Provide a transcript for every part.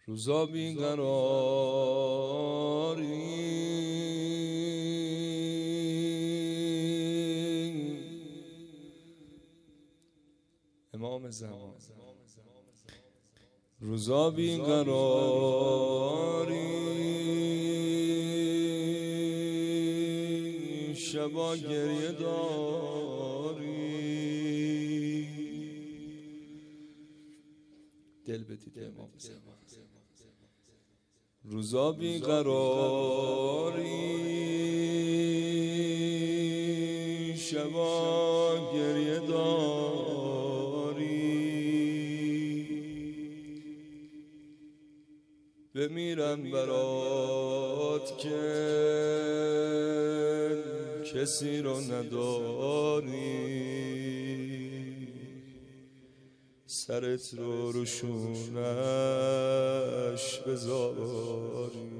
روزا بیقراری امام زمان، روزا بیقراری شبا گریه داری. دل بدید امام زمان، روزا بیقراری شبا گریه داری. بمیرم برات که کسی رو نداری، سرت رو روشونش بذاری.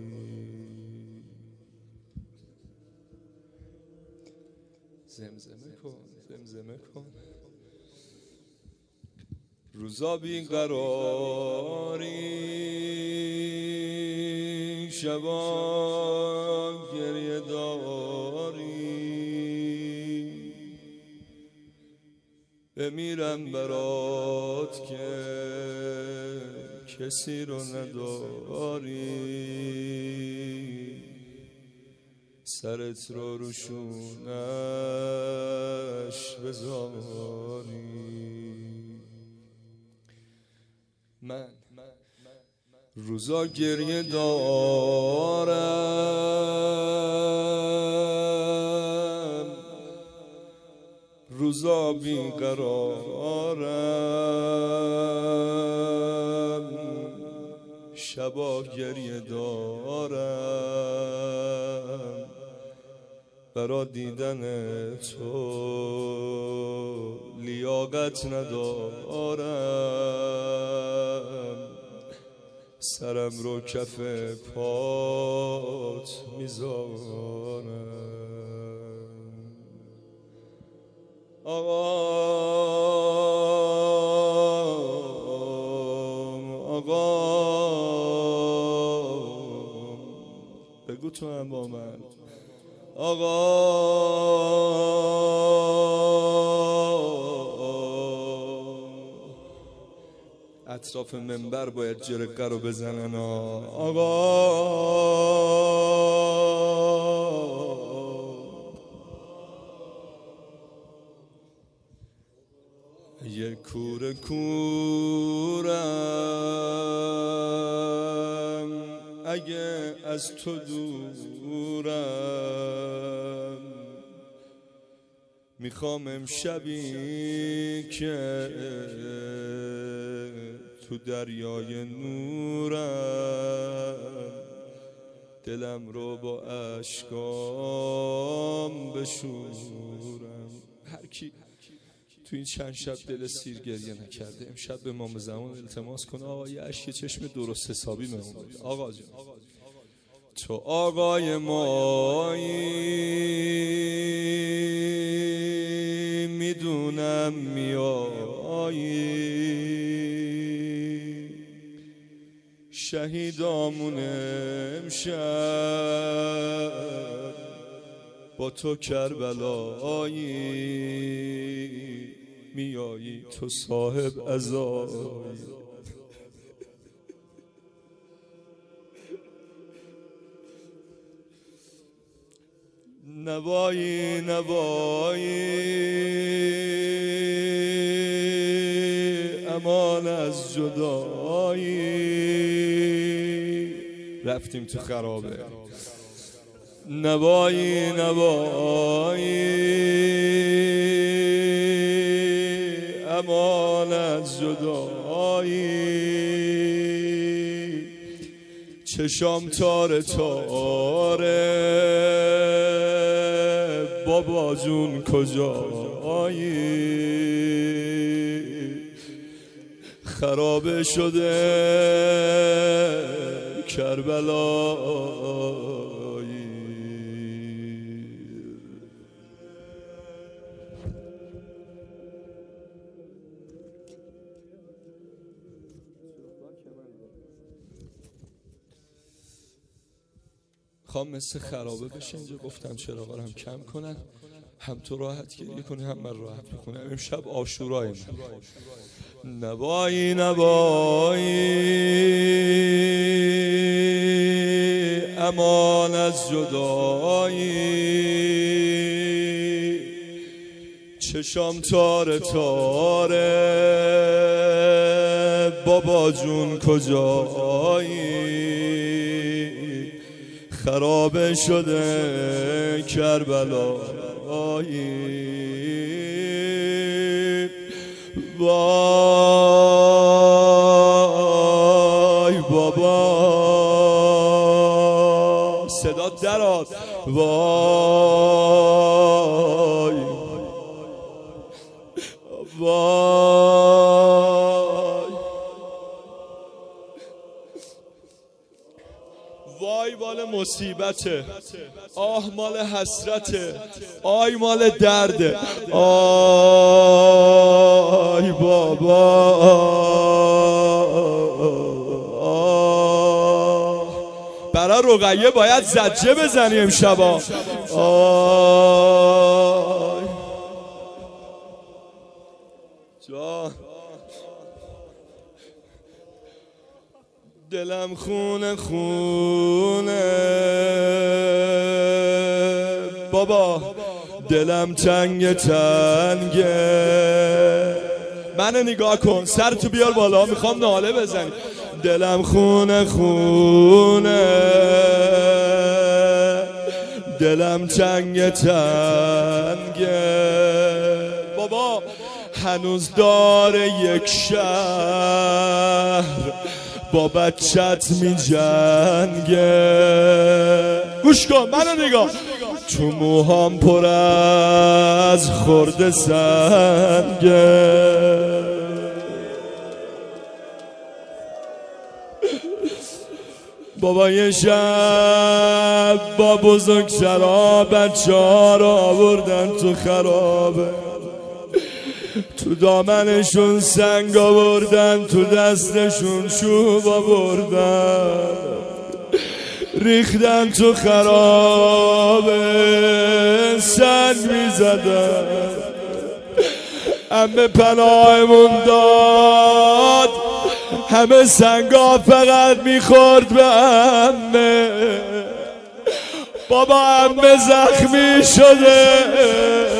زمزمه کن، زمزمه کن. روزا بیقراری شبا گریه داری. بمیرم برات که کسی رو نداری، سرت رو روشونش بذاری. من روزا گریه دارم، روزا بیقرارم، شبا گریه دارم، برا دیدن تو لیاقت ندارم، سرم رو کف پات میذارم. آقا بگو تو هم با من. اطراف منبر باید جرقه رو بزنن. یه کوره کورم اگه از تو دورم، میخوام امشبی که تو دریای نورم، دلم رو با اشکام بشورم. هر کی تو این چند شب دل سیر گریه نکرده امشب به امام زمان التماس کنه آقا یه اشک چشم درست حسابی بهمون بده. آقا جان تو آقای مایی، میدونم میایی، شهیدامون امشب با تو کربلایی، میایی تو صاحب عزایی. نوایی نوایی امان از جدایی. رفتیم تو خرابه. نوایی نوایی امان از جدایی. چشام تاره تاره بابا جون کجایی، خرابه شده کربلایی. خوام مثل خرابه بشه اینجا. گفتم چراغا رو هم کم کنن، هم تو راحت گریه کنی هم من راحت بکنم. امشب عاشورای من. نوایی امان از جدایی، چشام تاره تاره بابا جون کجایی، خراب شده کربلایی. وای بابا صدا درات، وای وای وای مال مصیبته، آه مال حسرته، آی مال درده. آی بابا برای رقیه باید زجه بزنی امشبا. آی جان دلم خونه خونه بابا، دلم تنگ تنگه. منو نگاه کن، سر تو بیار بالا، میخوام ناله بزنی. دلم خونه خونه دلم تنگ تنگه بابا، هنوز داره یک شهر با بچت می جنگه. گوش کن منو نگاه، تو موهام پر از خورده سنگه. بابا یه شب با بزرگسرا بچه ها را آوردن تو خرابه، تو دامنشون سنگ آوردن، تو دستشون چوب آوردن، ریختن تو خرابه سنگ میزدن. همه پناهمون داد، همه سنگا فقط میخورد به همه. بابا همه زخمی شده،